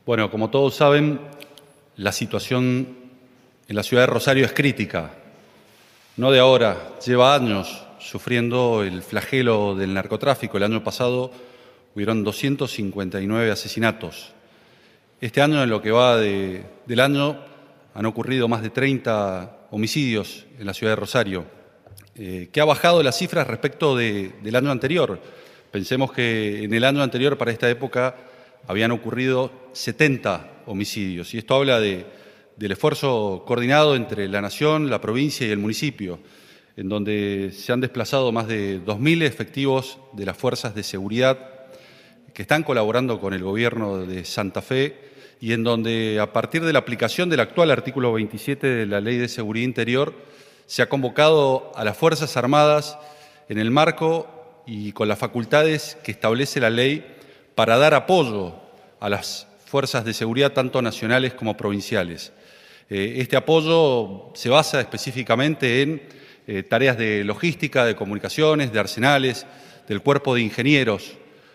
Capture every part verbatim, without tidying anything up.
Bueno, como todos saben, la situación en la ciudad de Rosario es crítica. No de ahora, lleva años sufriendo el flagelo del narcotráfico. El año pasado hubieron doscientos cincuenta y nueve asesinatos. Este año, en lo que va de, del año, han ocurrido más de treinta homicidios en la ciudad de Rosario, eh, que ha bajado las cifras respecto de, del año anterior. Pensemos que en el año anterior, para esta época, habían ocurrido setenta homicidios, y esto habla de, del esfuerzo coordinado entre la Nación, la provincia y el municipio, en donde se han desplazado más de dos mil efectivos de las fuerzas de seguridad que están colaborando con el gobierno de Santa Fe y en donde, a partir de la aplicación del actual artículo veintisiete de la Ley de Seguridad Interior, se ha convocado a las Fuerzas Armadas en el marco y con las facultades que establece la ley para dar apoyo a las fuerzas de seguridad, tanto nacionales como provinciales. Eh, este apoyo se basa específicamente en eh, tareas de logística, de comunicaciones, de arsenales, del cuerpo de ingenieros,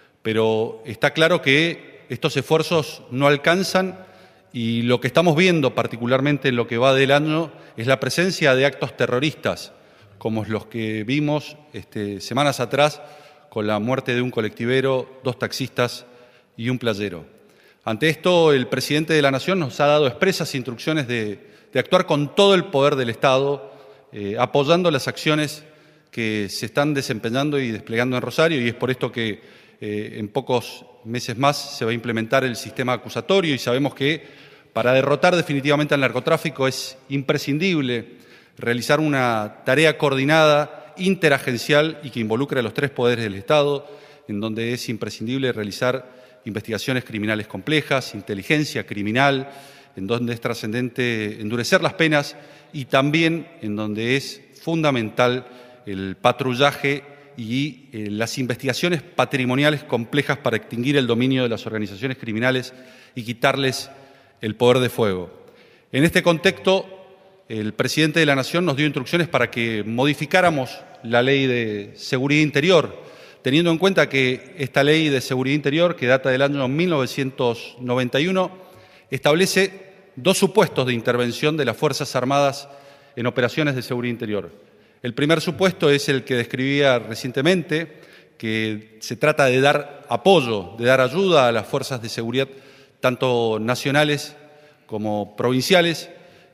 pero está claro que estos esfuerzos no alcanzan y lo que estamos viendo, particularmente en lo que va del año, es la presencia de actos terroristas, como los que vimos este, semanas atrás, con la muerte de un colectivero, dos taxistas y un playero. Ante esto, el presidente de la Nación nos ha dado expresas instrucciones de, de actuar con todo el poder del Estado, eh, apoyando las acciones que se están desempeñando y desplegando en Rosario, y es por esto que eh, en pocos meses más se va a implementar el sistema acusatorio, y sabemos que para derrotar definitivamente al narcotráfico es imprescindible realizar una tarea coordinada, interagencial y que involucre a los tres poderes del Estado, en donde es imprescindible realizar investigaciones criminales complejas, inteligencia criminal, en donde es trascendente endurecer las penas y también en donde es fundamental el patrullaje y eh, las investigaciones patrimoniales complejas para extinguir el dominio de las organizaciones criminales y quitarles el poder de fuego. En este contexto, el presidente de la Nación nos dio instrucciones para que modificáramos la Ley de Seguridad Interior, teniendo en cuenta que esta Ley de Seguridad Interior, que data del año mil novecientos noventa y uno, establece dos supuestos de intervención de las Fuerzas Armadas en operaciones de seguridad interior. El primer supuesto es el que describía recientemente, que se trata de dar apoyo, de dar ayuda a las fuerzas de seguridad, tanto nacionales como provinciales,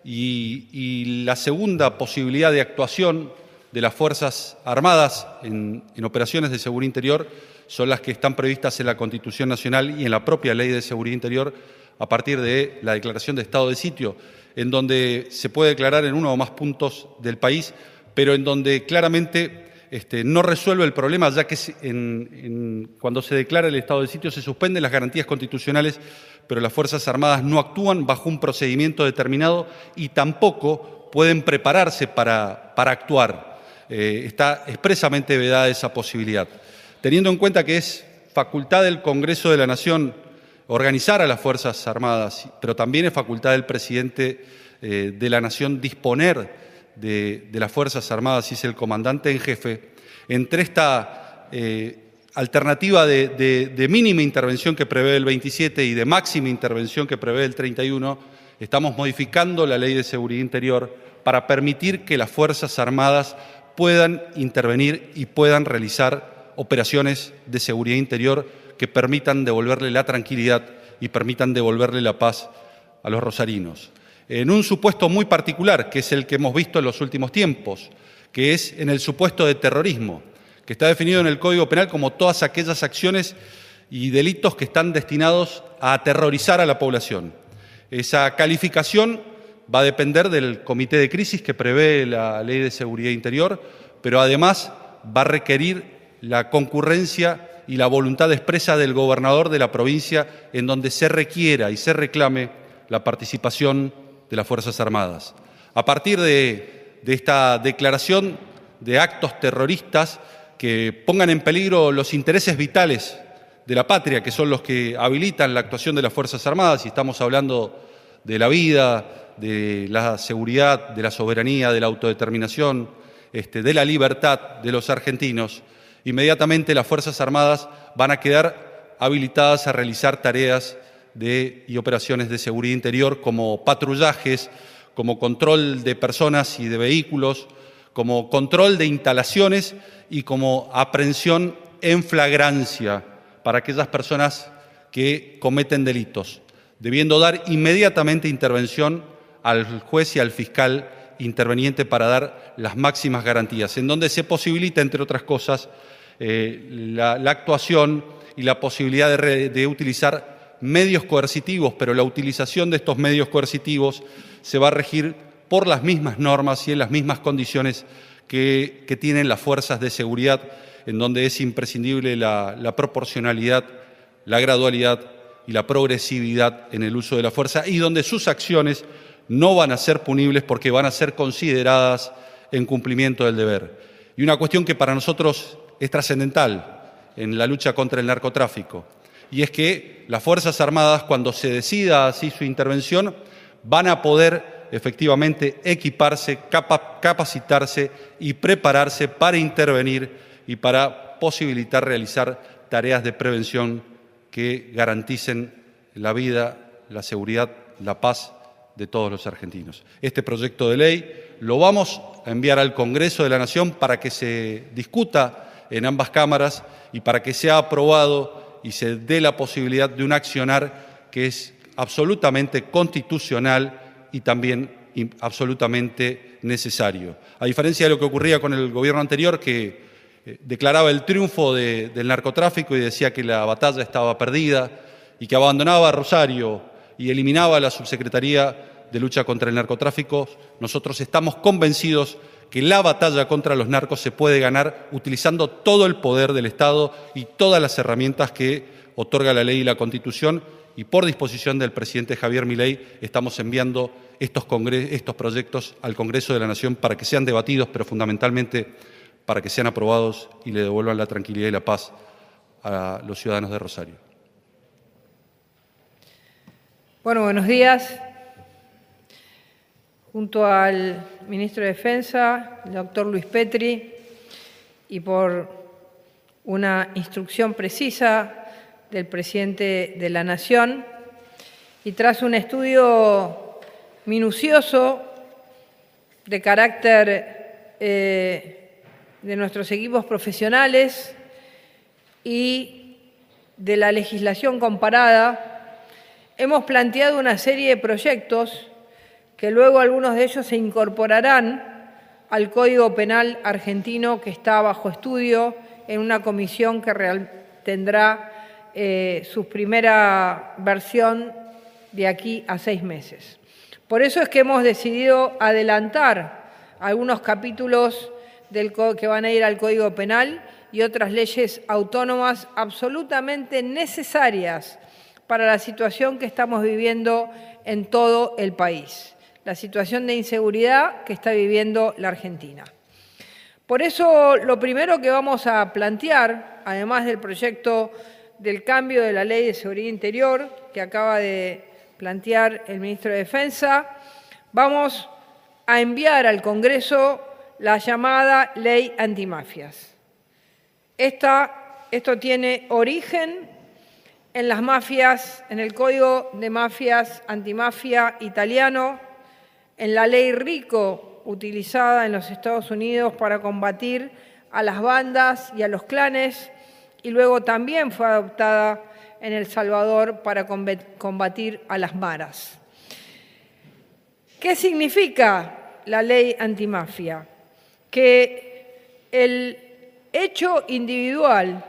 y, y la segunda posibilidad de actuación de las Fuerzas Armadas en, en operaciones de seguridad interior son las que están previstas en la Constitución Nacional y en la propia Ley de Seguridad Interior a partir de la declaración de estado de sitio, en donde se puede declarar en uno o más puntos del país, pero en donde claramente este, no resuelve el problema, ya que en, en, cuando se declara el estado de sitio se suspenden las garantías constitucionales, pero las Fuerzas Armadas no actúan bajo un procedimiento determinado y tampoco pueden prepararse para, para actuar. Eh, está expresamente vedada esa posibilidad. Teniendo en cuenta que es facultad del Congreso de la Nación organizar a las Fuerzas Armadas, pero también es facultad del presidente eh, de la Nación disponer de, de las Fuerzas Armadas, y es el comandante en jefe, entre esta eh, alternativa de, de, de mínima intervención que prevé el veintisiete y de máxima intervención que prevé el treinta y uno, estamos modificando la Ley de Seguridad Interior para permitir que las Fuerzas Armadas puedan intervenir y puedan realizar operaciones de seguridad interior que permitan devolverle la tranquilidad y permitan devolverle la paz a los rosarinos. En un supuesto muy particular, que es el que hemos visto en los últimos tiempos, que es en el supuesto de terrorismo, que está definido en el Código Penal como todas aquellas acciones y delitos que están destinados a aterrorizar a la población. Esa calificación va a depender del comité de crisis que prevé la Ley de Seguridad Interior, pero además va a requerir la concurrencia y la voluntad expresa del gobernador de la provincia, en donde se requiera y se reclame la participación de las Fuerzas Armadas. A partir de, de esta declaración de actos terroristas que pongan en peligro los intereses vitales de la patria, que son los que habilitan la actuación de las Fuerzas Armadas, y estamos hablando de la vida, de la seguridad, de la soberanía, de la autodeterminación, este, de la libertad de los argentinos, inmediatamente las Fuerzas Armadas van a quedar habilitadas a realizar tareas de, y operaciones de seguridad interior, como patrullajes, como control de personas y de vehículos, como control de instalaciones y como aprehensión en flagrancia para aquellas personas que cometen delitos, debiendo dar inmediatamente intervención al juez y al fiscal interveniente para dar las máximas garantías, en donde se posibilita, entre otras cosas, eh, la, la actuación y la posibilidad de, re, de utilizar medios coercitivos, pero la utilización de estos medios coercitivos se va a regir por las mismas normas y en las mismas condiciones que, que tienen las fuerzas de seguridad, en donde es imprescindible la, la proporcionalidad, la gradualidad y la progresividad en el uso de la fuerza, y donde sus acciones no van a ser punibles porque van a ser consideradas en cumplimiento del deber. Y una cuestión que para nosotros es trascendental en la lucha contra el narcotráfico, y es que las Fuerzas Armadas, cuando se decida así su intervención, van a poder efectivamente equiparse, capa, capacitarse y prepararse para intervenir y para posibilitar realizar tareas de prevención que garanticen la vida, la seguridad, la paz de todos los argentinos. Este proyecto de ley lo vamos a enviar al Congreso de la Nación para que se discuta en ambas cámaras y para que sea aprobado y se dé la posibilidad de un accionar que es absolutamente constitucional y también absolutamente necesario. A diferencia de lo que ocurría con el gobierno anterior, que eh, declaraba el triunfo de, del narcotráfico y decía que la batalla estaba perdida y que abandonaba Rosario y eliminaba la subsecretaría de lucha contra el narcotráfico, nosotros estamos convencidos que la batalla contra los narcos se puede ganar utilizando todo el poder del Estado y todas las herramientas que otorga la ley y la Constitución, y por disposición del presidente Javier Milei estamos enviando estos, estos proyectos al Congreso de la Nación para que sean debatidos, pero fundamentalmente para que sean aprobados y le devuelvan la tranquilidad y la paz a los ciudadanos de Rosario. Bueno, buenos días. Junto al ministro de Defensa, el doctor Luis Petri, y por una instrucción precisa del presidente de la Nación, y tras un estudio minucioso de carácter eh, de nuestros equipos profesionales y de la legislación comparada, hemos planteado una serie de proyectos que luego algunos de ellos se incorporarán al Código Penal argentino, que está bajo estudio en una comisión que real, tendrá eh, su primera versión de aquí a seis meses. Por eso es que hemos decidido adelantar algunos capítulos del, que van a ir al Código Penal y otras leyes autónomas absolutamente necesarias para la situación que estamos viviendo en todo el país, la situación de inseguridad que está viviendo la Argentina. Por eso, lo primero que vamos a plantear, además del proyecto del cambio de la Ley de Seguridad Interior que acaba de plantear el ministro de Defensa, vamos a enviar al Congreso la llamada Ley Antimafias. Esta, esto tiene origen en las mafias, en el Código de Mafias Antimafia italiano, en la Ley Rico utilizada en los Estados Unidos para combatir a las bandas y a los clanes, y luego también fue adoptada en El Salvador para combatir a las maras. ¿Qué significa la ley antimafia? Que el hecho individual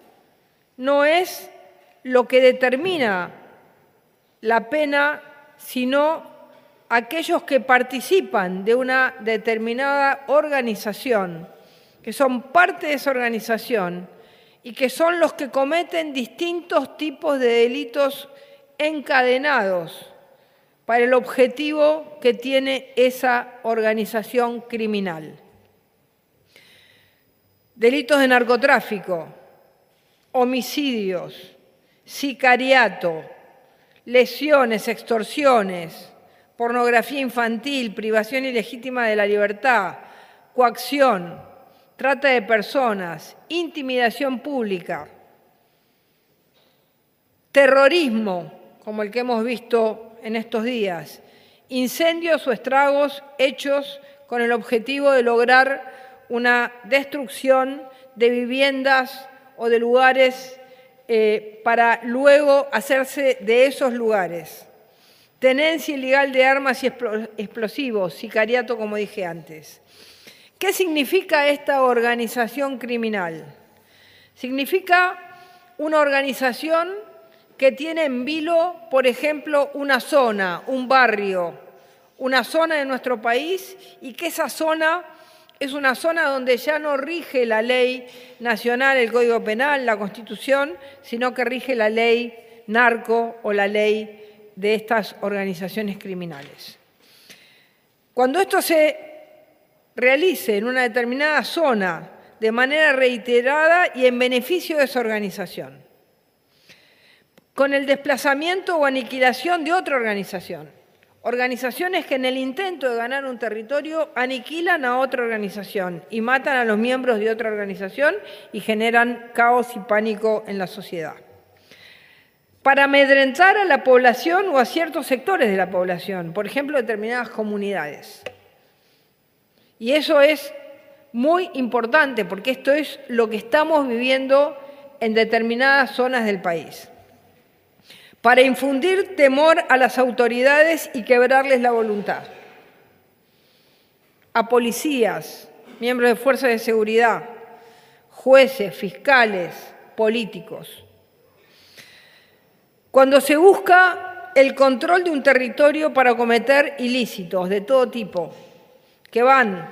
no es lo que determina la pena, sino aquellos que participan de una determinada organización, que son parte de esa organización y que son los que cometen distintos tipos de delitos encadenados para el objetivo que tiene esa organización criminal. Delitos de narcotráfico, homicidios, sicariato, lesiones, extorsiones, pornografía infantil, privación ilegítima de la libertad, coacción, trata de personas, intimidación pública, terrorismo, como el que hemos visto en estos días, incendios o estragos hechos con el objetivo de lograr una destrucción de viviendas o de lugares eh, para luego hacerse de esos lugares. Tenencia ilegal de armas y explosivos, sicariato, como dije antes. ¿Qué significa esta organización criminal? Significa una organización que tiene en vilo, por ejemplo, una zona, un barrio, una zona de nuestro país, y que esa zona es una zona donde ya no rige la ley nacional, el Código Penal, la Constitución, sino que rige la ley narco o la ley de estas organizaciones criminales. Cuando esto se realice en una determinada zona de manera reiterada y en beneficio de esa organización, con el desplazamiento o aniquilación de otra organización, organizaciones que en el intento de ganar un territorio aniquilan a otra organización y matan a los miembros de otra organización y generan caos y pánico en la sociedad. Para amedrentar a la población o a ciertos sectores de la población, por ejemplo, determinadas comunidades. Y eso es muy importante porque esto es lo que estamos viviendo en determinadas zonas del país. Para infundir temor a las autoridades y quebrarles la voluntad. A policías, miembros de fuerzas de seguridad, jueces, fiscales, políticos. Cuando se busca el control de un territorio para cometer ilícitos de todo tipo, que van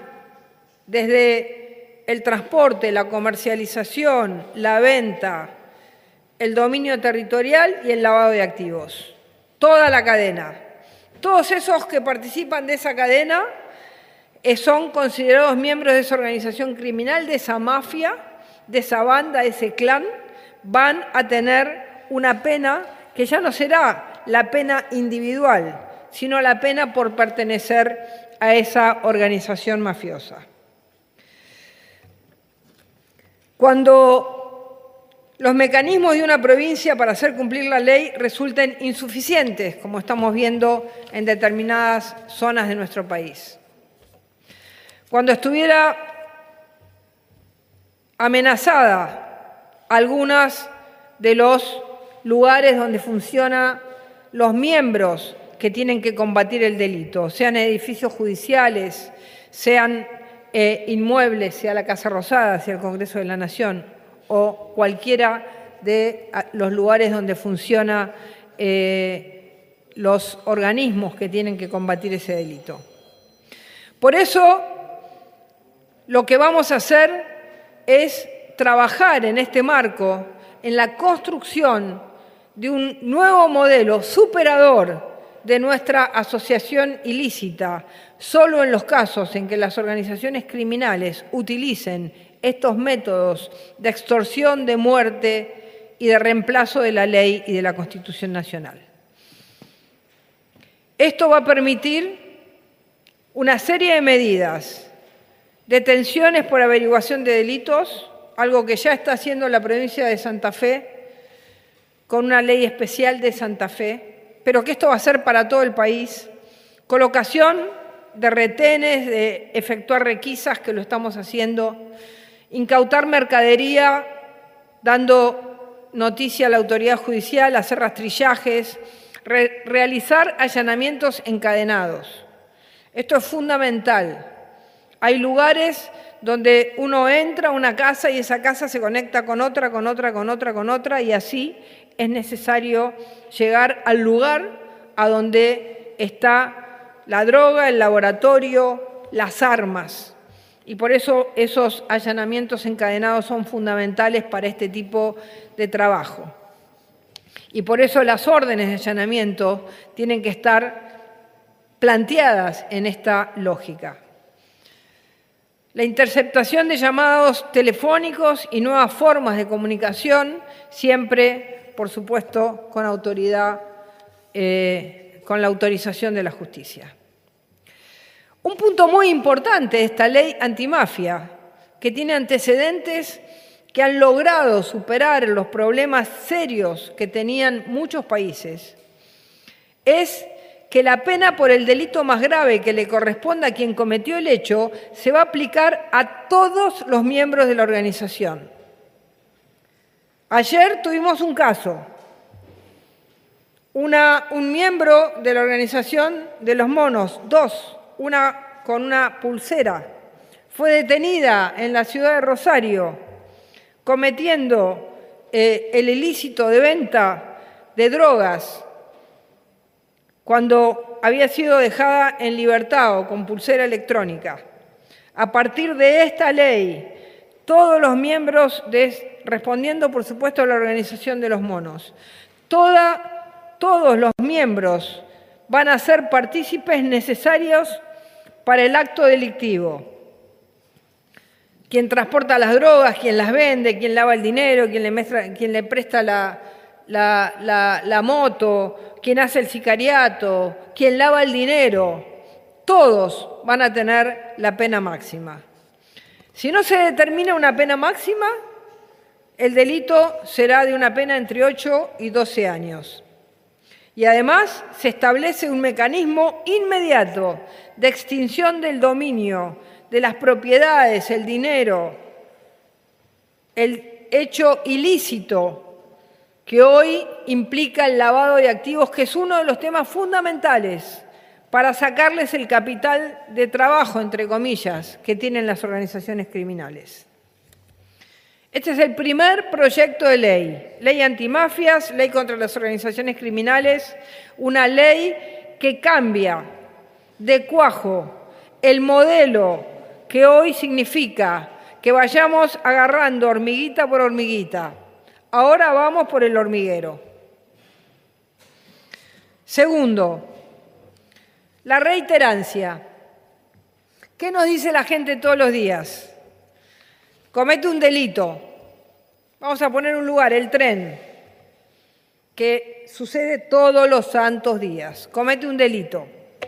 desde el transporte, la comercialización, la venta, el dominio territorial y el lavado de activos. Toda la cadena. Todos esos que participan de esa cadena son considerados miembros de esa organización criminal, de esa mafia, de esa banda, de ese clan, van a tener una pena que ya no será la pena individual, sino la pena por pertenecer a esa organización mafiosa. Cuando los mecanismos de una provincia para hacer cumplir la ley resulten insuficientes, como estamos viendo en determinadas zonas de nuestro país. Cuando estuviera amenazada algunas de los lugares donde funcionan los miembros que tienen que combatir el delito, sean edificios judiciales, sean eh, inmuebles, sea la Casa Rosada, sea el Congreso de la Nación, o cualquiera de los lugares donde funcionan eh, los organismos que tienen que combatir ese delito. Por eso, lo que vamos a hacer es trabajar en este marco, en la construcción de un nuevo modelo superador de nuestra asociación ilícita, solo en los casos en que las organizaciones criminales utilicen estos métodos de extorsión, de muerte y de reemplazo de la ley y de la Constitución Nacional. Esto va a permitir una serie de medidas, detenciones por averiguación de delitos, algo que ya está haciendo la provincia de Santa Fe, con una ley especial de Santa Fe, pero que esto va a ser para todo el país, colocación de retenes, de efectuar requisas, que lo estamos haciendo, incautar mercadería, dando noticia a la autoridad judicial, hacer rastrillajes, re- realizar allanamientos encadenados. Esto es fundamental. Hay lugares donde uno entra a una casa y esa casa se conecta con otra, con otra, con otra, con otra, y así es necesario llegar al lugar a donde está la droga, el laboratorio, las armas. Y por eso esos allanamientos encadenados son fundamentales para este tipo de trabajo. Y por eso las órdenes de allanamiento tienen que estar planteadas en esta lógica. La interceptación de llamados telefónicos y nuevas formas de comunicación, siempre, por supuesto, con autoridad, eh, con la autorización de la justicia. Un punto muy importante de esta ley antimafia, que tiene antecedentes que han logrado superar los problemas serios que tenían muchos países, es que la pena por el delito más grave que le corresponda a quien cometió el hecho se va a aplicar a todos los miembros de la organización. Ayer tuvimos un caso. Una, un miembro de la organización de los monos, dos, una con una pulsera, fue detenida en la ciudad de Rosario cometiendo eh, el ilícito de venta de drogas cuando había sido dejada en libertad o con pulsera electrónica. A partir de esta ley, todos los miembros, de, respondiendo por supuesto a la organización de los monos, toda, todos los miembros van a ser partícipes necesarios para el acto delictivo. Quien transporta las drogas, quien las vende, quien lava el dinero, quien le, mestra, quien le presta la, la, la, la moto, quien hace el sicariato, quien lava el dinero, todos van a tener la pena máxima. Si no se determina una pena máxima, el delito será de una pena entre ocho y doce años. Y además se establece un mecanismo inmediato de extinción del dominio de las propiedades, el dinero, el hecho ilícito que hoy implica el lavado de activos, que es uno de los temas fundamentales para sacarles el capital de trabajo, entre comillas, que tienen las organizaciones criminales. Este es el primer proyecto de ley, ley antimafias, ley contra las organizaciones criminales, una ley que cambia de cuajo el modelo que hoy significa que vayamos agarrando hormiguita por hormiguita. Ahora vamos por el hormiguero. Segundo, la reiterancia. ¿Qué nos dice la gente todos los días? Comete un delito. Vamos a poner un lugar, el tren, que sucede todos los santos días. Comete un delito.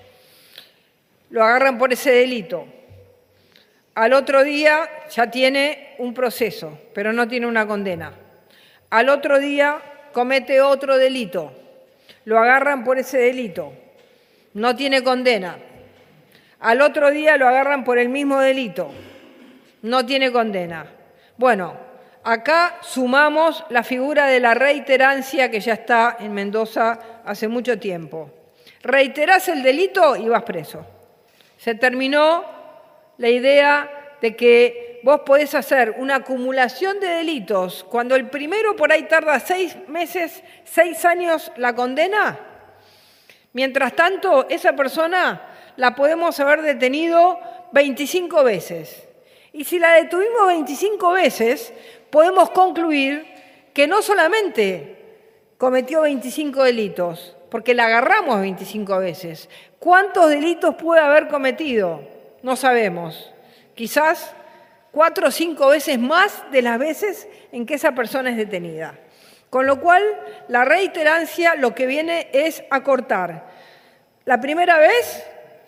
Lo agarran por ese delito. Al otro día ya tiene un proceso, pero no tiene una condena. Al otro día comete otro delito. Lo agarran por ese delito. No tiene condena. Al otro día lo agarran por el mismo delito. No tiene condena. Bueno, acá sumamos la figura de la reiterancia que ya está en Mendoza hace mucho tiempo. Reiterás el delito y vas preso. Se terminó la idea de que vos podés hacer una acumulación de delitos cuando el primero por ahí tarda seis meses, seis años la condena. Mientras tanto, esa persona la podemos haber detenido veinticinco veces. Y si la detuvimos veinticinco veces, podemos concluir que no solamente cometió veinticinco delitos, porque la agarramos veinticinco veces. ¿Cuántos delitos puede haber cometido? No sabemos. Quizás cuatro o cinco veces más de las veces en que esa persona es detenida. Con lo cual, la reiterancia lo que viene es acortar. La primera vez,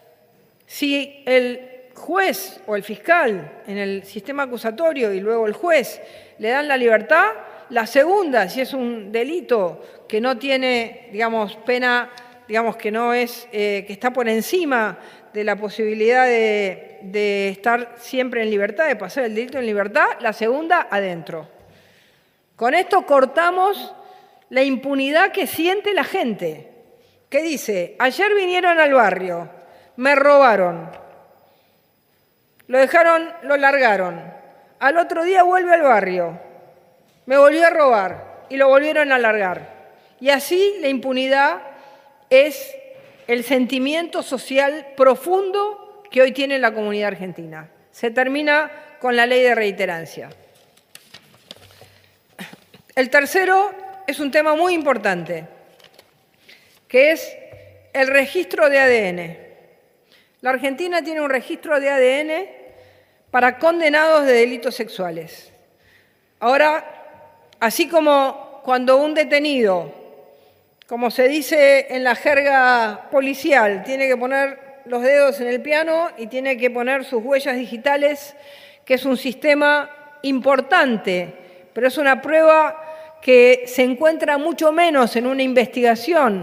si el juez o el fiscal en el sistema acusatorio y luego el juez le dan la libertad, la segunda, si es un delito que no tiene, digamos, pena, digamos que no es, eh, que está por encima de la posibilidad de, de estar siempre en libertad, de pasar el delito en libertad, la segunda adentro. Con esto cortamos la impunidad que siente la gente, que dice, ayer vinieron al barrio, me robaron, lo dejaron, lo largaron, al otro día vuelve al barrio, me volvió a robar y lo volvieron a largar. Y así la impunidad es el sentimiento social profundo que hoy tiene la comunidad argentina. Se termina con la ley de reiterancia. El tercero es un tema muy importante, que es el registro de A D N. La Argentina tiene un registro de A D N para condenados de delitos sexuales. Ahora, así como cuando un detenido, como se dice en la jerga policial, tiene que poner los dedos en el piano y tiene que poner sus huellas digitales, que es un sistema importante, pero es una prueba que se encuentra mucho menos en una investigación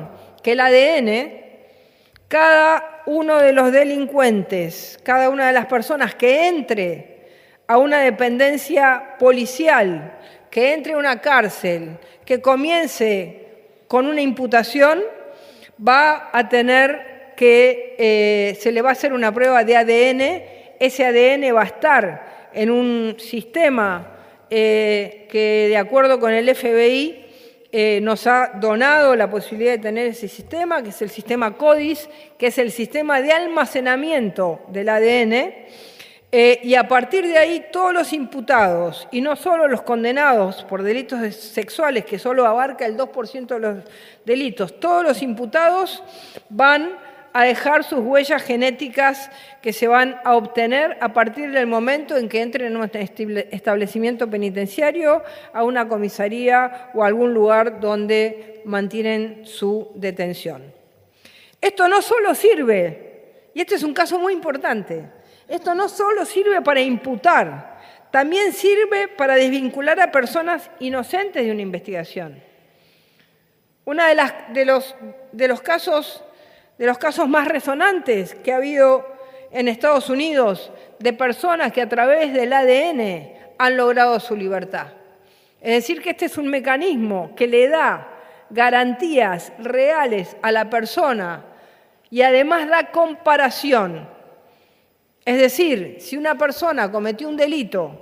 que el A D N, cada uno de los delincuentes, cada una de las personas que entre a una dependencia policial, que entre a una cárcel, que comience con una imputación, va a tener que, eh, se le va a hacer una prueba de A D N, ese A D N va a estar en un sistema eh, que, de acuerdo con el F B I, eh, nos ha donado la posibilidad de tener ese sistema, que es el sistema CODIS, que es el sistema de almacenamiento del A D N, eh, y a partir de ahí todos los imputados, y no solo los condenados por delitos sexuales, que solo abarca el dos por ciento de los delitos, todos los imputados van a dejar sus huellas genéticas que se van a obtener a partir del momento en que entren en un establecimiento penitenciario, a una comisaría o a algún lugar donde mantienen su detención. Esto no solo sirve, y este es un caso muy importante, esto no solo sirve para imputar, también sirve para desvincular a personas inocentes de una investigación. Uno de, las, de, los, de los casos de los casos más resonantes que ha habido en Estados Unidos de personas que a través del A D N han logrado su libertad. Es decir, que este es un mecanismo que le da garantías reales a la persona y además da comparación. Es decir, si una persona cometió un delito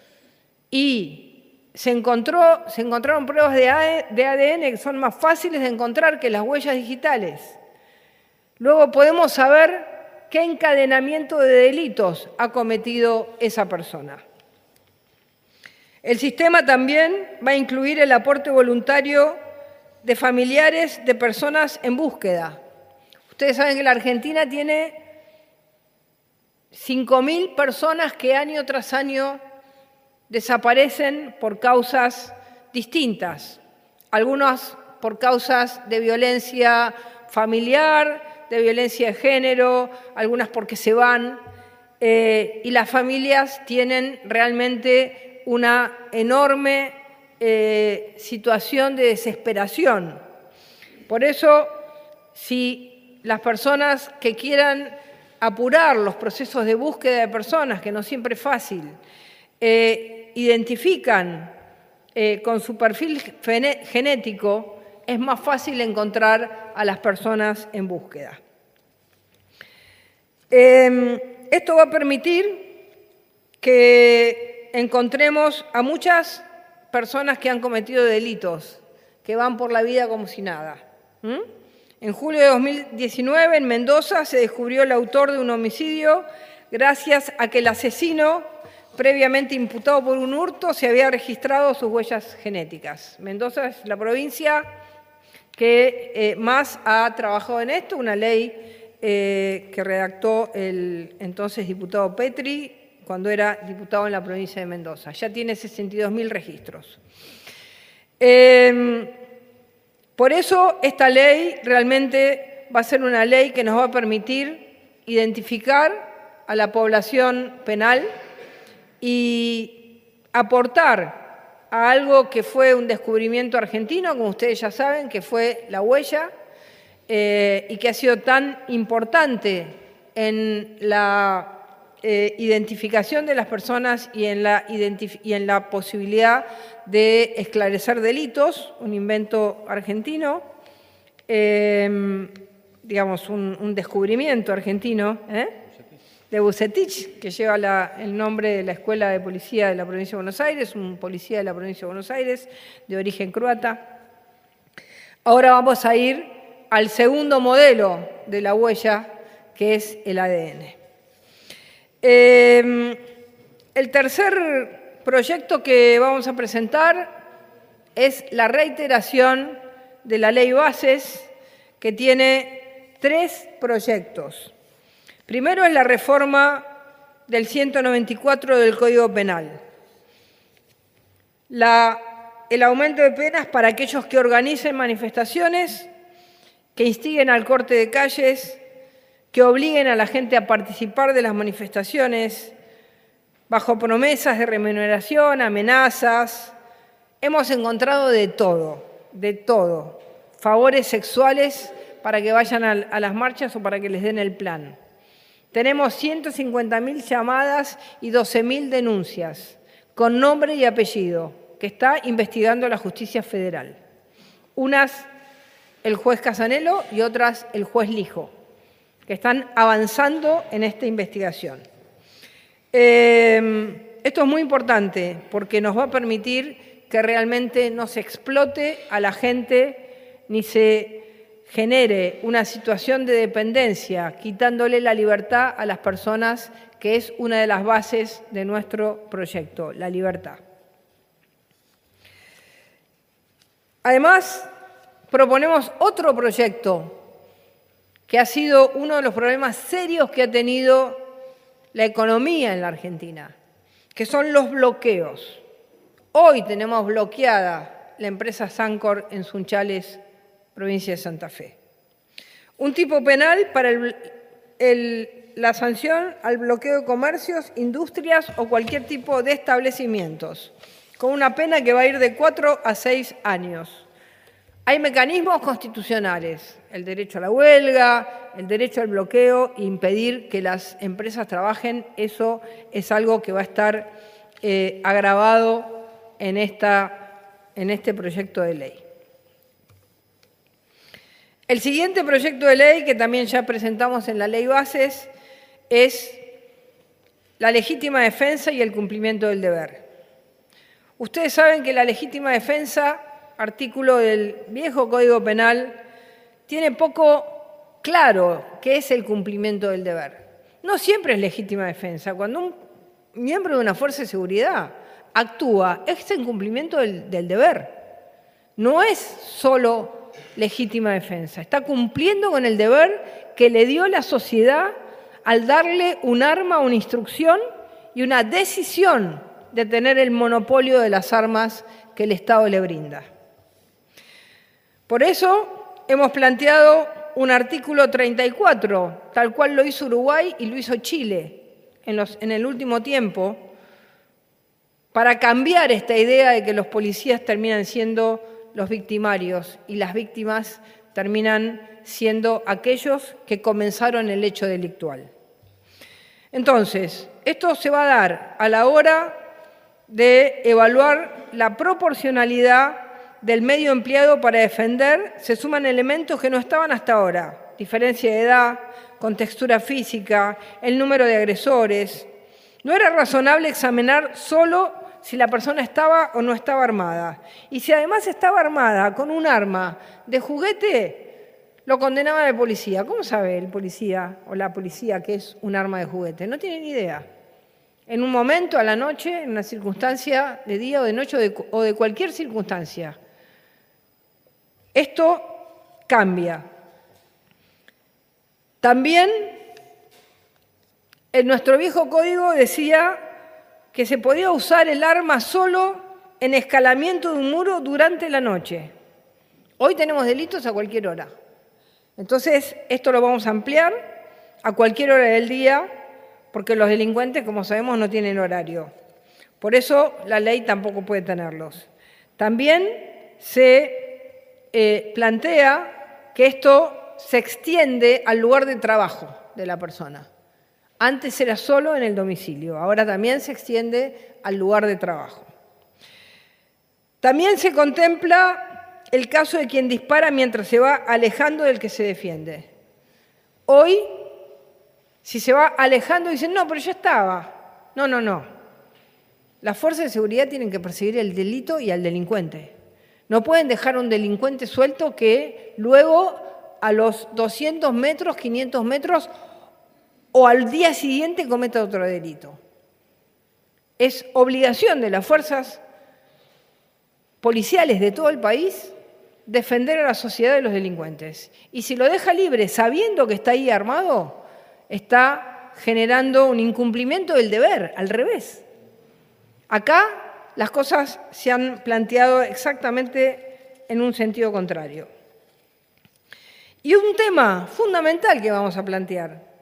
y se, encontró, se encontraron pruebas de A D N que son más fáciles de encontrar que las huellas digitales, luego podemos saber qué encadenamiento de delitos ha cometido esa persona. El sistema también va a incluir el aporte voluntario de familiares de personas en búsqueda. Ustedes saben que la Argentina tiene cinco mil personas que año tras año desaparecen por causas distintas. Algunas por causas de violencia familiar, de violencia de género, algunas porque se van, eh, y las familias tienen realmente una enorme eh, situación de desesperación. Por eso, si las personas que quieran apurar los procesos de búsqueda de personas, que no siempre es fácil, eh, identifican eh, con su perfil genético, es más fácil encontrar a las personas en búsqueda. Eh, esto va a permitir que encontremos a muchas personas que han cometido delitos, que van por la vida como si nada. ¿Mm? En julio de dos mil diecinueve, en Mendoza, se descubrió el autor de un homicidio gracias a que el asesino, previamente imputado por un hurto, se había registrado sus huellas genéticas. Mendoza es la provincia que eh, más ha trabajado en esto, una ley eh, que redactó el entonces diputado Petri cuando era diputado en la provincia de Mendoza. Ya tiene sesenta y dos mil registros. Eh, por eso esta ley realmente va a ser una ley que nos va a permitir identificar a la población penal y aportar a algo que fue un descubrimiento argentino, como ustedes ya saben, que fue la huella, eh, y que ha sido tan importante en la eh, identificación de las personas y en la, y en la posibilidad de esclarecer delitos, un invento argentino, eh, digamos, un, un descubrimiento argentino, ¿eh? de Bucetich, que lleva la, el nombre de la Escuela de Policía de la Provincia de Buenos Aires, un policía de la Provincia de Buenos Aires, de origen croata. Ahora vamos a ir al segundo modelo de la huella, que es el A D N. Eh, el tercer proyecto que vamos a presentar es la reiteración de la Ley Bases, que tiene tres proyectos. Primero es la reforma del ciento noventa y cuatro del Código Penal. La, el aumento de penas para aquellos que organicen manifestaciones, que instiguen al corte de calles, que obliguen a la gente a participar de las manifestaciones bajo promesas de remuneración, amenazas. Hemos encontrado de todo, de todo. Favores sexuales para que vayan a, a las marchas o para que les den el plan. Tenemos ciento cincuenta mil llamadas y doce mil denuncias, con nombre y apellido, que está investigando la justicia federal. Unas el juez Casanelo y otras el juez Lijo, que están avanzando en esta investigación. Eh, esto es muy importante porque nos va a permitir que realmente no se explote a la gente ni se genere una situación de dependencia, quitándole la libertad a las personas, que es una de las bases de nuestro proyecto, la libertad. Además, proponemos otro proyecto que ha sido uno de los problemas serios que ha tenido la economía en la Argentina, que son los bloqueos. Hoy tenemos bloqueada la empresa Sancor en Sunchales, provincia de Santa Fe. Un tipo penal para el, el, la sanción al bloqueo de comercios, industrias o cualquier tipo de establecimientos, con una pena que va a ir de cuatro a seis años. Hay mecanismos constitucionales, el derecho a la huelga, el derecho al bloqueo, impedir que las empresas trabajen, eso es algo que va a estar eh, agravado en, esta, en este proyecto de ley. El siguiente proyecto de ley, que también ya presentamos en la Ley Bases, es la legítima defensa y el cumplimiento del deber. Ustedes saben que la legítima defensa, artículo del viejo Código Penal, tiene poco claro qué es el cumplimiento del deber. No siempre es legítima defensa. Cuando un miembro de una fuerza de seguridad actúa, es en cumplimiento del, del deber. No es solo legítima defensa, está cumpliendo con el deber que le dio la sociedad al darle un arma, una instrucción y una decisión de tener el monopolio de las armas que el Estado le brinda. Por eso hemos planteado un artículo treinta y cuatro, tal cual lo hizo Uruguay y lo hizo Chile en, los, en el último tiempo, para cambiar esta idea de que los policías terminan siendo los victimarios y las víctimas terminan siendo aquellos que comenzaron el hecho delictual. Entonces, esto se va a dar a la hora de evaluar la proporcionalidad del medio empleado para defender. Se suman elementos que no estaban hasta ahora: diferencia de edad, contextura física, el número de agresores. No era razonable examinar solo si la persona estaba o no estaba armada. Y si además estaba armada con un arma de juguete, lo condenaban al policía. ¿Cómo sabe el policía o la policía que es un arma de juguete? No tiene ni idea. En un momento, a la noche, en una circunstancia de día o de noche o de, o de cualquier circunstancia. Esto cambia. También en nuestro viejo código decía que se podía usar el arma solo en escalamiento de un muro durante la noche. Hoy tenemos delitos a cualquier hora. Entonces, esto lo vamos a ampliar a cualquier hora del día, porque los delincuentes, como sabemos, no tienen horario. Por eso la ley tampoco puede tenerlos. También se eh, plantea que esto se extiende al lugar de trabajo de la persona. Antes era solo en el domicilio, ahora también se extiende al lugar de trabajo. También se contempla el caso de quien dispara mientras se va alejando del que se defiende. Hoy, si se va alejando, dicen, no, pero ya estaba. No, no, no. Las fuerzas de seguridad tienen que perseguir el delito y al delincuente. No pueden dejar a un delincuente suelto que luego, a los doscientos metros, quinientos metros, o al día siguiente cometa otro delito. Es obligación de las fuerzas policiales de todo el país defender a la sociedad de los delincuentes. Y si lo deja libre sabiendo que está ahí armado, está generando un incumplimiento del deber, al revés. Acá las cosas se han planteado exactamente en un sentido contrario. Y un tema fundamental que vamos a plantear,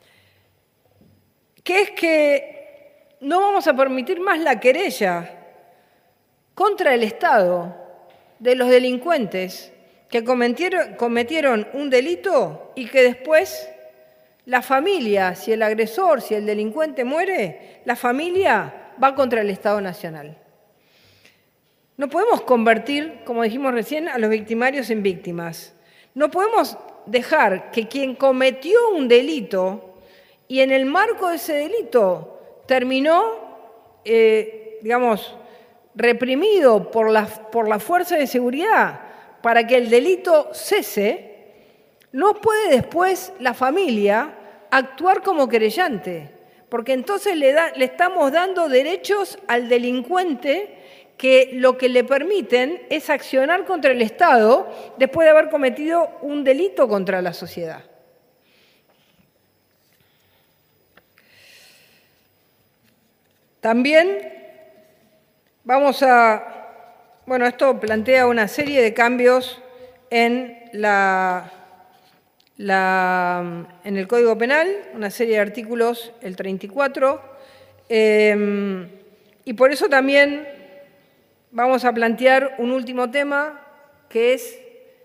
que es que no vamos a permitir más la querella contra el Estado de los delincuentes que cometieron, cometieron un delito y que después la familia, si el agresor, si el delincuente muere, la familia va contra el Estado Nacional. No podemos convertir, como dijimos recién, a los victimarios en víctimas. No podemos dejar que quien cometió un delito y en el marco de ese delito terminó, eh, digamos, reprimido por la, por la fuerza de seguridad para que el delito cese, no puede después la familia actuar como querellante, porque entonces le, da, le estamos dando derechos al delincuente que lo que le permiten es accionar contra el Estado después de haber cometido un delito contra la sociedad. También vamos a, bueno, esto plantea una serie de cambios en, la, la, en el Código Penal, una serie de artículos, el treinta y cuatro, eh, y por eso también vamos a plantear un último tema, que es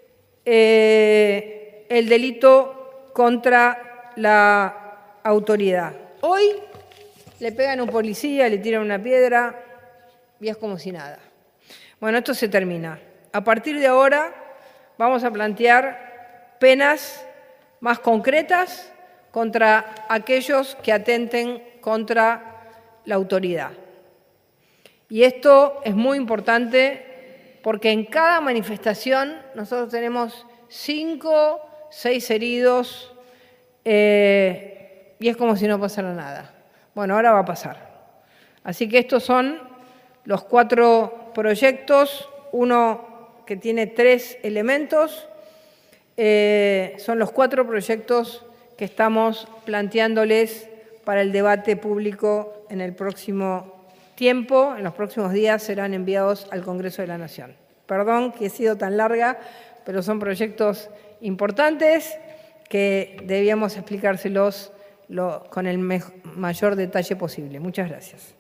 eh, el delito contra la autoridad. Hoy le pegan a un policía, le tiran una piedra y es como si nada. Bueno, esto se termina. A partir de ahora vamos a plantear penas más concretas contra aquellos que atenten contra la autoridad. Y esto es muy importante porque en cada manifestación nosotros tenemos cinco, seis heridos eh, y es como si no pasara nada. Bueno, ahora va a pasar. Así que estos son los cuatro proyectos, uno que tiene tres elementos, eh, son los cuatro proyectos que estamos planteándoles para el debate público en el próximo tiempo, en los próximos días serán enviados al Congreso de la Nación. Perdón que he sido tan larga, pero son proyectos importantes que debíamos explicárselos lo, con el mayor detalle posible. Muchas gracias.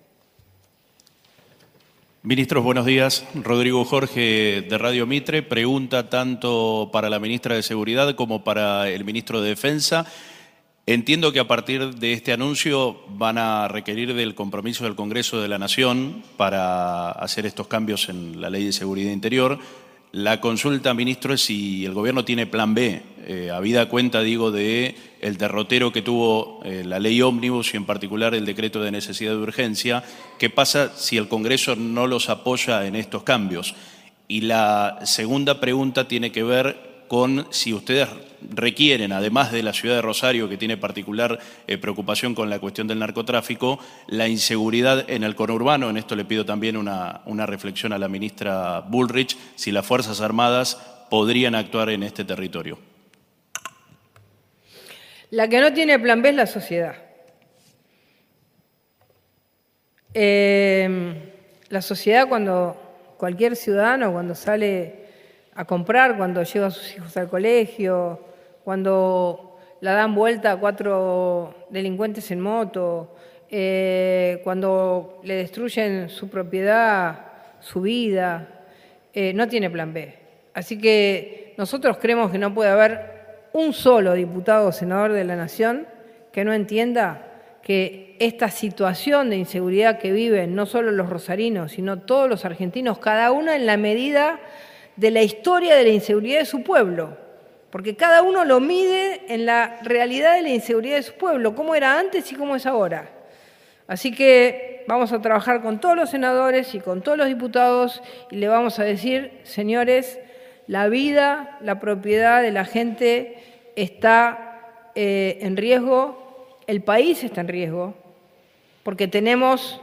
Ministros, buenos días. Rodrigo Jorge, de Radio Mitre. Pregunta tanto para la ministra de Seguridad como para el ministro de Defensa. Entiendo que a partir de este anuncio van a requerir del compromiso del Congreso de la Nación para hacer estos cambios en la Ley de Seguridad Interior. La consulta, ministro, es si el Gobierno tiene plan B, eh, habida cuenta, digo, de el derrotero que tuvo eh, la ley ómnibus y en particular el decreto de necesidad de urgencia. ¿Qué pasa si el Congreso no los apoya en estos cambios? Y la segunda pregunta tiene que ver con si ustedes requieren, además de la ciudad de Rosario, que tiene particular eh, preocupación con la cuestión del narcotráfico, la inseguridad en el conurbano. En esto le pido también una, una reflexión a la ministra Bullrich, si las Fuerzas Armadas podrían actuar en este territorio. La que no tiene plan B es la sociedad. Eh, la sociedad, cuando cualquier ciudadano, cuando sale a comprar, cuando lleva a sus hijos al colegio, cuando la dan vuelta a cuatro delincuentes en moto, eh, cuando le destruyen su propiedad, su vida, eh, no tiene plan B. Así que nosotros creemos que no puede haber un solo diputado o senador de la Nación que no entienda que esta situación de inseguridad que viven no solo los rosarinos, sino todos los argentinos, cada uno en la medida de la historia de la inseguridad de su pueblo, porque cada uno lo mide en la realidad de la inseguridad de su pueblo, cómo era antes y cómo es ahora. Así que vamos a trabajar con todos los senadores y con todos los diputados y le vamos a decir, señores, la vida, la propiedad de la gente está eh, en riesgo, el país está en riesgo, porque tenemos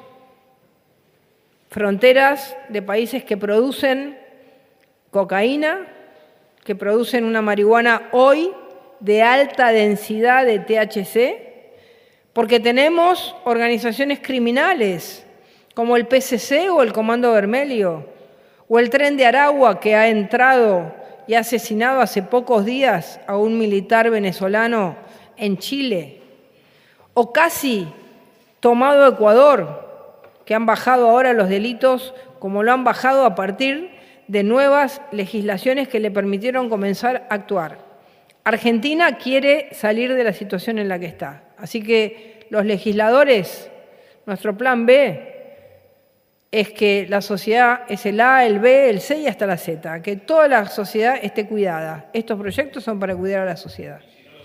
fronteras de países que producen cocaína, que producen una marihuana hoy de alta densidad de T H C, porque tenemos organizaciones criminales como el P C C o el Comando Vermelho, o el Tren de Aragua que ha entrado y ha asesinado hace pocos días a un militar venezolano en Chile, o casi tomado Ecuador, que han bajado ahora los delitos como lo han bajado a partir de nuevas legislaciones que le permitieron comenzar a actuar. Argentina quiere salir de la situación en la que está. Así que los legisladores, nuestro plan B es que la sociedad es el A, el B, el C y hasta la Z, que toda la sociedad esté cuidada. Estos proyectos son para cuidar a la sociedad.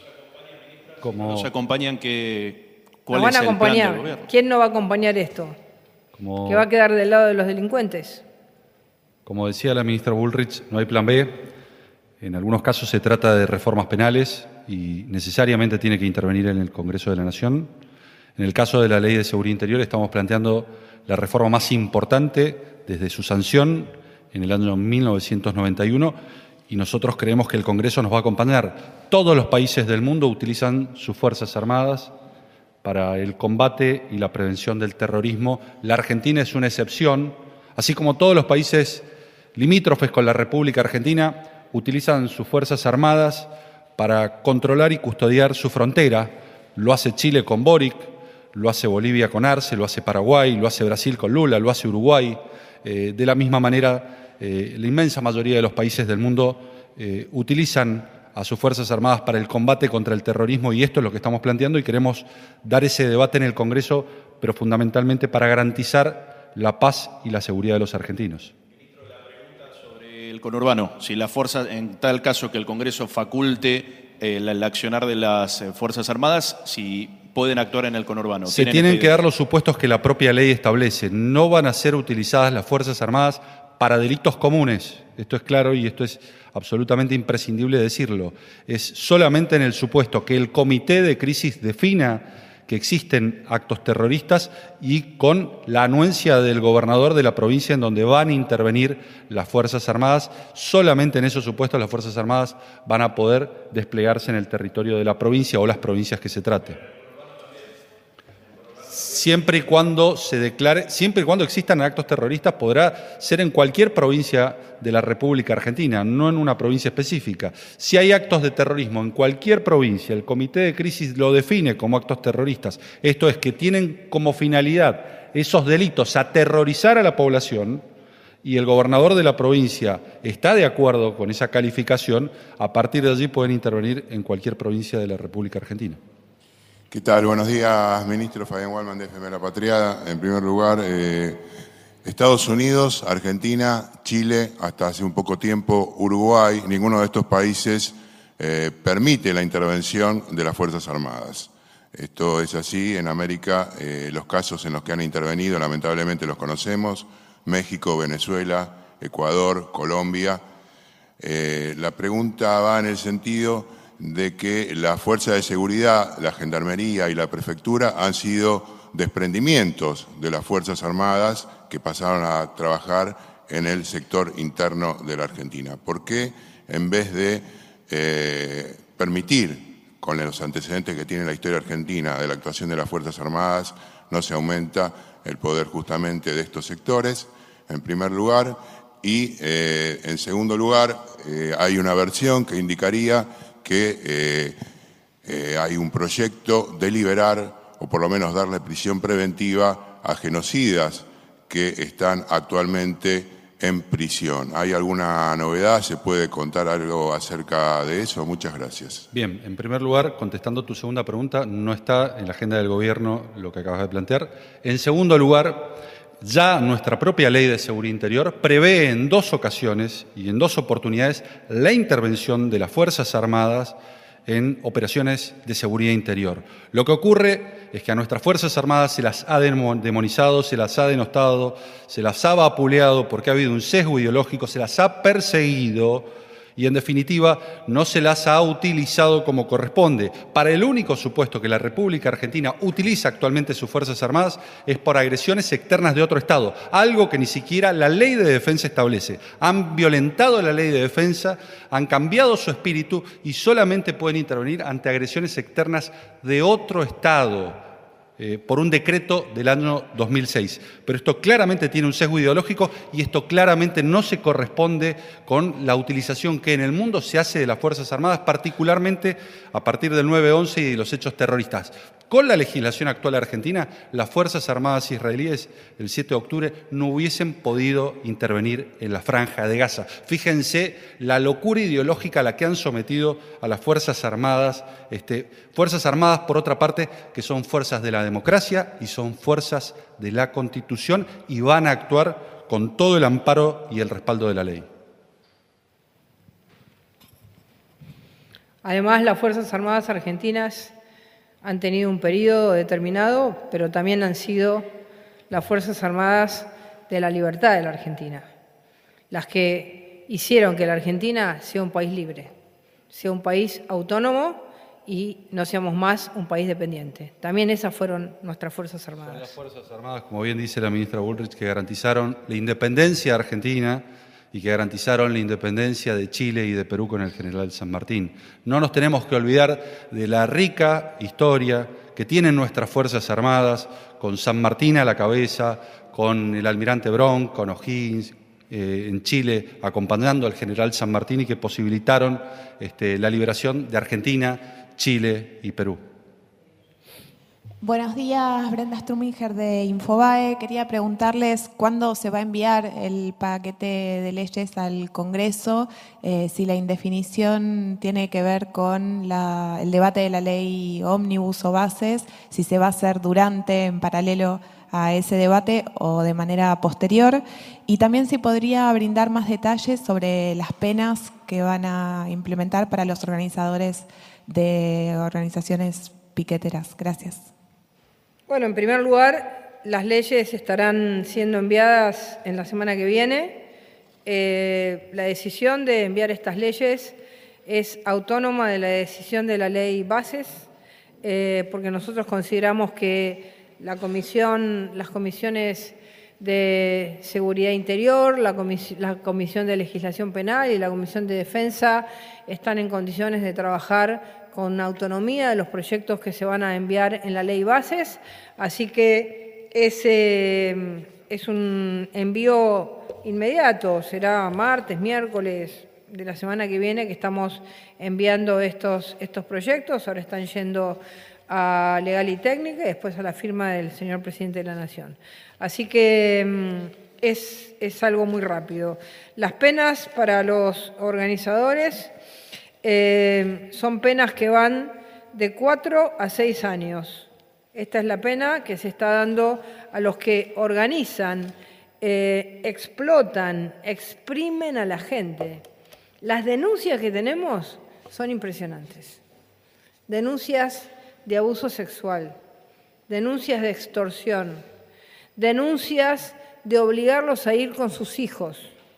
Como nos acompañan, que, ¿cuál nos van es a el acompañar. plan del gobierno? ¿Quién no va a acompañar esto? Como, ¿Que va a quedar del lado de los delincuentes? Como decía la ministra Bullrich, no hay plan B. En algunos casos se trata de reformas penales y necesariamente tiene que intervenir en el Congreso de la Nación. En el caso de la Ley de Seguridad Interior estamos planteando la reforma más importante desde su sanción en el año mil novecientos noventa y uno y nosotros creemos que el Congreso nos va a acompañar. Todos los países del mundo utilizan sus Fuerzas Armadas para el combate y la prevención del terrorismo. La Argentina es una excepción, así como todos los países limítrofes con la República Argentina utilizan sus Fuerzas Armadas para controlar y custodiar su frontera. Lo hace Chile con Boric, lo hace Bolivia con Arce, lo hace Paraguay, lo hace Brasil con Lula, lo hace Uruguay. Eh, de la misma manera, eh, la inmensa mayoría de los países del mundo eh, utilizan a sus Fuerzas Armadas para el combate contra el terrorismo, y esto es lo que estamos planteando y queremos dar ese debate en el Congreso, pero fundamentalmente para garantizar la paz y la seguridad de los argentinos. Ministro, la pregunta sobre el conurbano, si la fuerza, en tal caso que el Congreso faculte eh, el, el accionar de las eh, Fuerzas Armadas, si pueden actuar en el conurbano. Se tienen que dar los supuestos que la propia ley establece. No van a ser utilizadas las Fuerzas Armadas para delitos comunes. Esto es claro y esto es absolutamente imprescindible decirlo. Es solamente en el supuesto que el comité de crisis defina que existen actos terroristas y con la anuencia del gobernador de la provincia en donde van a intervenir las Fuerzas Armadas. Solamente en esos supuestos las Fuerzas Armadas van a poder desplegarse en el territorio de la provincia o las provincias que se trate. Siempre y cuando se declare, siempre y cuando existan actos terroristas, podrá ser en cualquier provincia de la República Argentina, no en una provincia específica. Si hay actos de terrorismo en cualquier provincia, el comité de crisis lo define como actos terroristas. Esto es que tienen como finalidad esos delitos aterrorizar a la población, y el gobernador de la provincia está de acuerdo con esa calificación. A partir de allí pueden intervenir en cualquier provincia de la República Argentina. ¿Qué tal? Buenos días, ministro. Fabián Wallman, de F M La Patria. En primer lugar, eh, Estados Unidos, Argentina, Chile, hasta hace un poco tiempo Uruguay, ninguno de estos países eh, permite la intervención de las Fuerzas Armadas. Esto es así. En América, eh, los casos en los que han intervenido, lamentablemente los conocemos: México, Venezuela, Ecuador, Colombia. Eh, la pregunta va en el sentido de que la fuerza de seguridad, la Gendarmería y la Prefectura han sido desprendimientos de las Fuerzas Armadas que pasaron a trabajar en el sector interno de la Argentina. ¿Por qué, en vez de eh, permitir, con los antecedentes que tiene la historia argentina de la actuación de las Fuerzas Armadas, no se aumenta el poder justamente de estos sectores, en primer lugar? Y, eh, en segundo lugar, eh, hay una versión que indicaría que eh, eh, hay un proyecto de liberar, o por lo menos darle prisión preventiva a genocidas que están actualmente en prisión. ¿Hay alguna novedad? ¿Se puede contar algo acerca de eso? Muchas gracias. Bien, en primer lugar, contestando tu segunda pregunta, no está en la agenda del Gobierno lo que acabas de plantear. En segundo lugar, ya nuestra propia Ley de Seguridad Interior prevé en dos ocasiones y en dos oportunidades la intervención de las Fuerzas Armadas en operaciones de seguridad interior. Lo que ocurre es que a nuestras Fuerzas Armadas se las ha demonizado, se las ha denostado, se las ha vapuleado porque ha habido un sesgo ideológico, se las ha perseguido y, en definitiva, no se las ha utilizado como corresponde. Para el único supuesto que la República Argentina utiliza actualmente sus Fuerzas Armadas es por agresiones externas de otro Estado, algo que ni siquiera la Ley de Defensa establece. Han violentado la Ley de Defensa, han cambiado su espíritu y solamente pueden intervenir ante agresiones externas de otro Estado, Eh, por un decreto del año dos mil seis. Pero esto claramente tiene un sesgo ideológico y esto claramente no se corresponde con la utilización que en el mundo se hace de las Fuerzas Armadas, particularmente a partir del nueve once y de los hechos terroristas. con la legislación actual argentina, las Fuerzas Armadas israelíes el siete de octubre no hubiesen podido intervenir en la Franja de Gaza. Fíjense la locura ideológica a la que han sometido a las Fuerzas Armadas, este, Fuerzas Armadas, por otra parte, que son fuerzas de la democracia y son fuerzas de la Constitución y van a actuar con todo el amparo y el respaldo de la ley. Además, las Fuerzas Armadas argentinas han tenido un periodo determinado, pero también han sido las Fuerzas Armadas de la libertad de la Argentina, las que hicieron que la Argentina sea un país libre, sea un país autónomo y no seamos más un país dependiente. También esas fueron nuestras Fuerzas Armadas. Son las Fuerzas Armadas, como bien dice la ministra Bullrich, que garantizaron la independencia de Argentina y que garantizaron la independencia de Chile y de Perú con el general San Martín. No nos tenemos que olvidar de la rica historia que tienen nuestras Fuerzas Armadas, con San Martín a la cabeza, con el almirante Bron, con O'Higgins, eh, en Chile, acompañando al general San Martín y que posibilitaron este, la liberación de Argentina, Chile y Perú. Buenos días, Brenda Struminger de Infobae. Quería preguntarles cuándo se va a enviar el paquete de leyes al Congreso, eh, si la indefinición tiene que ver con la, el debate de la ley ómnibus o bases, si se va a hacer durante, en paralelo a ese debate o de manera posterior, y también si podría brindar más detalles sobre las penas que van a implementar para los organizadores de organizaciones piqueteras. Gracias. Bueno, en primer lugar, las leyes estarán siendo enviadas en la semana que viene. Eh, la decisión de enviar estas leyes es autónoma de la decisión de la ley Bases, eh, porque nosotros consideramos que la comisión, las comisiones de Seguridad Interior, la, comis la Comisión de Legislación Penal y la Comisión de Defensa están en condiciones de trabajar con autonomía de los proyectos que se van a enviar en la ley Bases, así que ese es un envío inmediato, será martes, miércoles de la semana que viene que estamos enviando estos, estos proyectos, ahora están yendo a Legal y Técnica y después a la firma del señor Presidente de la Nación. Así que es, es algo muy rápido. Las penas para los organizadores Eh, son penas que van de cuatro a seis años. Esta es la pena que se está dando a los que organizan, eh, explotan, exprimen a la gente. Las denuncias que tenemos son impresionantes. Denuncias de abuso sexual, denuncias de extorsión, denuncias de obligarlos a ir con sus hijos,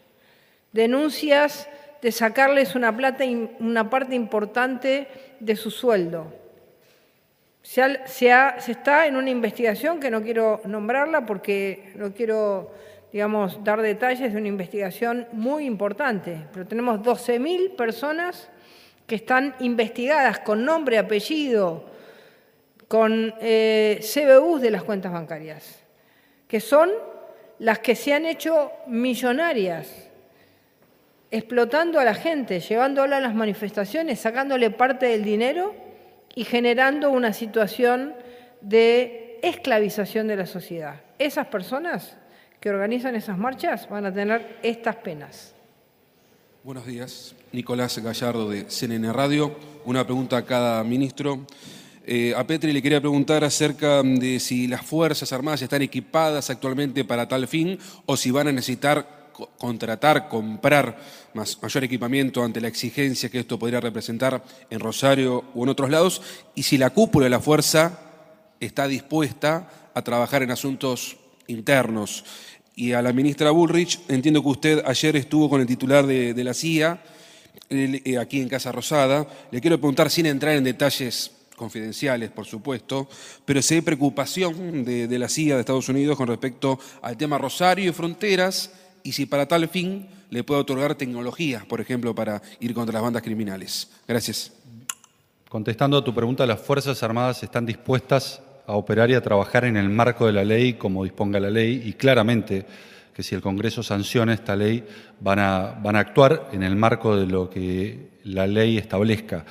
denuncias de sacarles una, plata, una parte importante de su sueldo. Se, ha, se, ha, se está en una investigación que no quiero nombrarla porque no quiero, digamos, dar detalles de una investigación muy importante, pero tenemos doce mil personas que están investigadas con nombre, apellido, con eh, C B Us de las cuentas bancarias, que son las que se han hecho millonarias explotando a la gente, llevándola a las manifestaciones, sacándole parte del dinero y generando una situación de esclavización de la sociedad. Esas personas que organizan esas marchas van a tener estas penas. Buenos días, Nicolás Gallardo de C N N Radio. Una pregunta a cada ministro. Eh, a Petri le quería preguntar acerca de si las Fuerzas Armadas están equipadas actualmente para tal fin o si van a necesitar contratar, comprar más, mayor equipamiento ante la exigencia que esto podría representar en Rosario o en otros lados, y si la cúpula de la fuerza está dispuesta a trabajar en asuntos internos. Y a la ministra Bullrich, entiendo que usted ayer estuvo con el titular de, de la C I A, eh, aquí en Casa Rosada. Le quiero preguntar, sin entrar en detalles confidenciales, por supuesto, pero si hay preocupación de, de la C I A de Estados Unidos con respecto al tema Rosario y fronteras, y si para tal fin le puede otorgar tecnología, por ejemplo, para ir contra las bandas criminales. Gracias. Contestando a tu pregunta, las Fuerzas Armadas están dispuestas a operar y a trabajar en el marco de la ley como disponga la ley, y claramente que si el Congreso sanciona esta ley van a, van a actuar en el marco de lo que la ley establezca.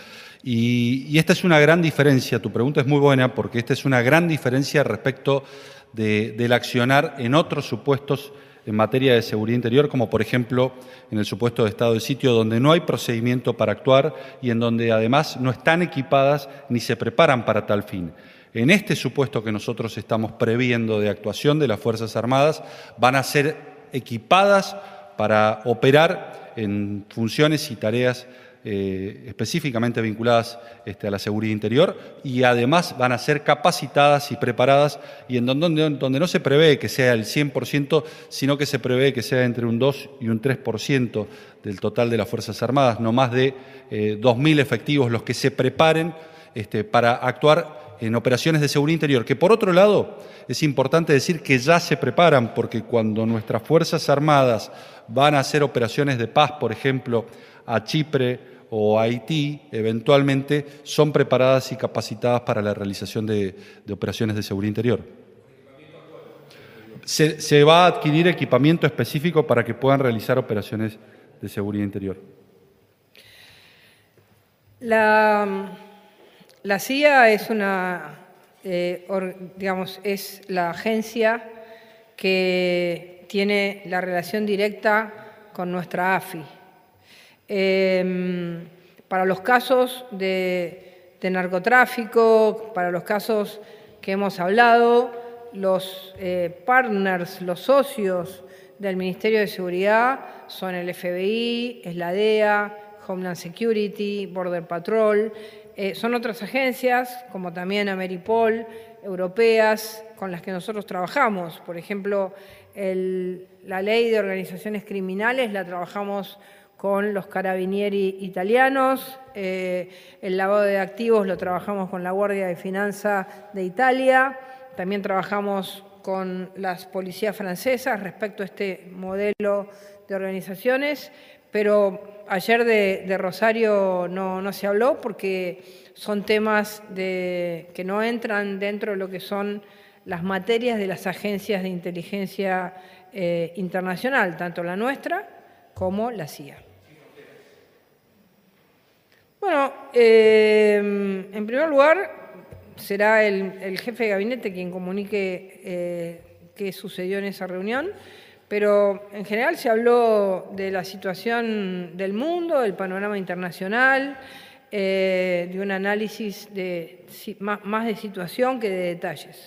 Y, y esta es una gran diferencia, tu pregunta es muy buena, porque esta es una gran diferencia respecto de, del accionar en otros supuestos en materia de seguridad interior, como por ejemplo en el supuesto de estado de sitio, donde no hay procedimiento para actuar y en donde además no están equipadas ni se preparan para tal fin. En este supuesto que nosotros estamos previendo de actuación de las Fuerzas Armadas, van a ser equipadas para operar en funciones y tareas eh, específicamente vinculadas este, a la seguridad interior, y además van a ser capacitadas y preparadas, y en donde, donde no se prevé que sea el cien por ciento, sino que se prevé que sea entre un dos y un tres por ciento del total de las Fuerzas Armadas, no más de eh, dos mil efectivos los que se preparen este, para actuar en operaciones de seguridad interior, que por otro lado es importante decir que ya se preparan, porque cuando nuestras Fuerzas Armadas van a hacer operaciones de paz, por ejemplo, a Chipre o a Haití, eventualmente son preparadas y capacitadas para la realización de, de operaciones de seguridad interior. Se, se va a adquirir equipamiento específico para que puedan realizar operaciones de seguridad interior. La... La C I A es una, eh, or, digamos, es la agencia que tiene la relación directa con nuestra A F I. Eh, para los casos de, de narcotráfico, para los casos que hemos hablado, los eh, partners, los socios del Ministerio de Seguridad son el F B I, es la D E A, Homeland Security, Border Patrol. Eh, son otras agencias, como también Ameripol, europeas, con las que nosotros trabajamos. Por ejemplo, el, la ley de organizaciones criminales la trabajamos con los carabinieri italianos, eh, el lavado de activos lo trabajamos con la Guardia de Finanza de Italia, también trabajamos con las policías francesas respecto a este modelo de organizaciones, pero ayer de, de Rosario no, no se habló porque son temas de, que no entran dentro de lo que son las materias de las agencias de inteligencia eh, internacional, tanto la nuestra como la C I A. Bueno, eh, en primer lugar, será el, el jefe de gabinete quien comunique eh, qué sucedió en esa reunión. Pero en general se habló de la situación del mundo, del panorama internacional, eh, de un análisis de, más, más de situación que de detalles.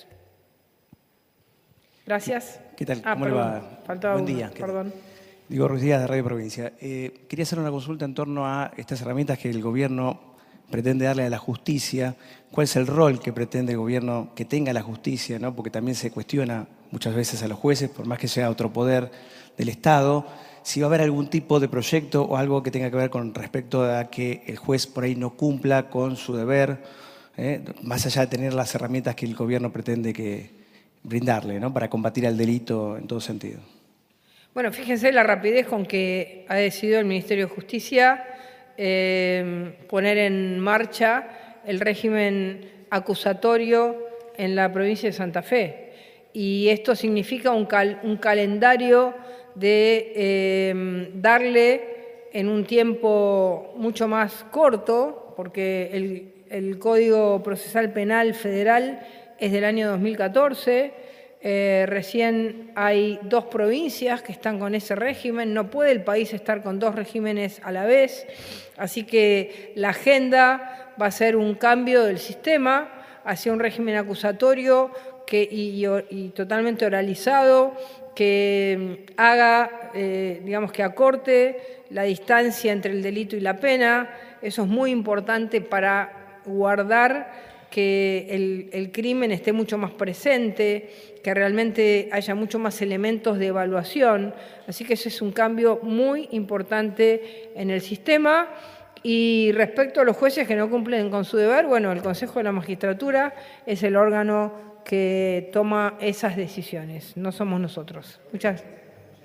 Gracias. ¿Qué tal? Ah, ¿Cómo perdón, le va? faltaba Buen uno, día. perdón. Digo, Ruiz Díaz, de Radio Provincia. Eh, quería hacer una consulta en torno a estas herramientas que el gobierno pretende darle a la justicia. ¿Cuál es el rol que pretende el gobierno que tenga la justicia, ¿no? Porque también se cuestiona muchas veces a los jueces, por más que sea otro poder del Estado, si va a haber algún tipo de proyecto o algo que tenga que ver con respecto a que el juez por ahí no cumpla con su deber, ¿eh? más allá de tener las herramientas que el gobierno pretende que brindarle, ¿no? Para combatir al delito en todo sentido. Bueno, fíjense la rapidez con que ha decidido el Ministerio de Justicia eh, poner en marcha el régimen acusatorio en la provincia de Santa Fe. Y esto significa un, cal, un calendario de eh, darle en un tiempo mucho más corto, porque el, el Código Procesal Penal Federal es del año dos mil catorce, eh, recién hay dos provincias que están con ese régimen, no puede el país estar con dos regímenes a la vez, así que la agenda va a ser un cambio del sistema hacia un régimen acusatorio que, y, y, y totalmente oralizado, que haga, eh, digamos que acorte la distancia entre el delito y la pena. Eso es muy importante para guardar que el, el crimen esté mucho más presente, que realmente haya mucho más elementos de evaluación. Así que ese es un cambio muy importante en el sistema. Y respecto a los jueces que no cumplen con su deber, bueno, el Consejo de la Magistratura es el órgano que toma esas decisiones, no somos nosotros. Muchas gracias.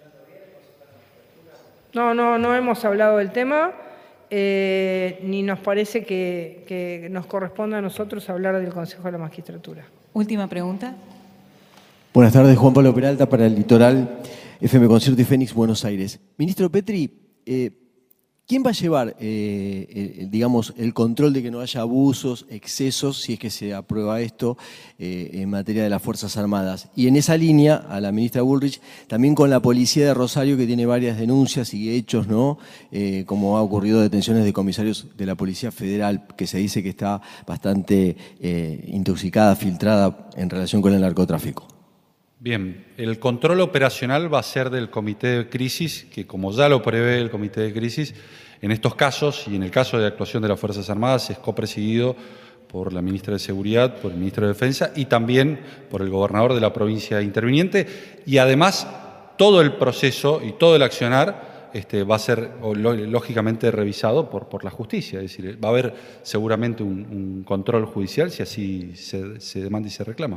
No, no, no hemos hablado del tema, eh, ni nos parece que, que nos corresponda a nosotros hablar del Consejo de la Magistratura. Última pregunta. Buenas tardes, Juan Pablo Peralta para el Litoral, F M Concierto y Fénix, Buenos Aires. Ministro Petri, eh, ¿Quién va a llevar, eh, el, digamos, el control de que no haya abusos, excesos, si es que se aprueba esto eh, en materia de las Fuerzas Armadas? Y en esa línea, a la ministra Bullrich, también con la policía de Rosario, que tiene varias denuncias y hechos, ¿no? Eh, como ha ocurrido detenciones de comisarios de la Policía Federal, que se dice que está bastante eh, intoxicada, filtrada en relación con el narcotráfico. Bien, el control operacional va a ser del Comité de Crisis, que como ya lo prevé el Comité de Crisis, en estos casos y en el caso de actuación de las Fuerzas Armadas es copresidido por la ministra de Seguridad, por el ministro de Defensa y también por el gobernador de la provincia interviniente. Y además todo el proceso y todo el accionar este, va a ser lógicamente revisado por, por la justicia. Es decir, va a haber seguramente un, un control judicial si así se, se demanda y se reclama.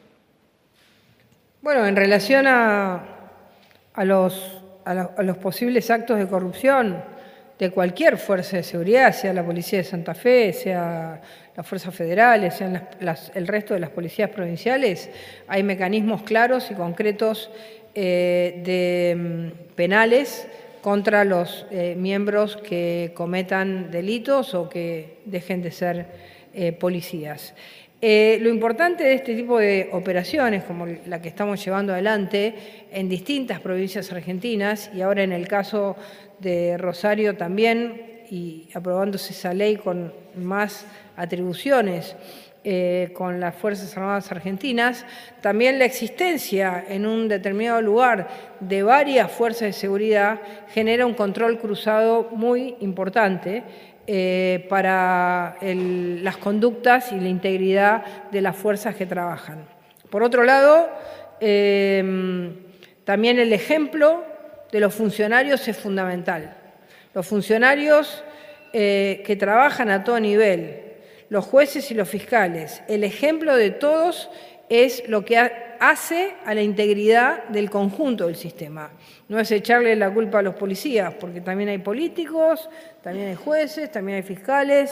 Bueno, en relación a, a, los, a, la, a los posibles actos de corrupción de cualquier fuerza de seguridad, sea la Policía de Santa Fe, sea las fuerzas federales, sean las, las, el resto de las policías provinciales, hay mecanismos claros y concretos eh, de penales contra los eh, miembros que cometan delitos o que dejen de ser eh, policías. Eh, lo importante de este tipo de operaciones, como la que estamos llevando adelante en distintas provincias argentinas, y ahora en el caso de Rosario también, y aprobándose esa ley con más atribuciones eh, con las Fuerzas Armadas Argentinas, también la existencia en un determinado lugar de varias fuerzas de seguridad genera un control cruzado muy importante Eh, para el, las conductas y la integridad de las fuerzas que trabajan. Por otro lado, eh, también el ejemplo de los funcionarios es fundamental. Los funcionarios eh, que trabajan a todo nivel, los jueces y los fiscales, el ejemplo de todos es lo que hace a la integridad del conjunto del sistema. No es echarle la culpa a los policías, porque también hay políticos, también hay jueces, también hay fiscales.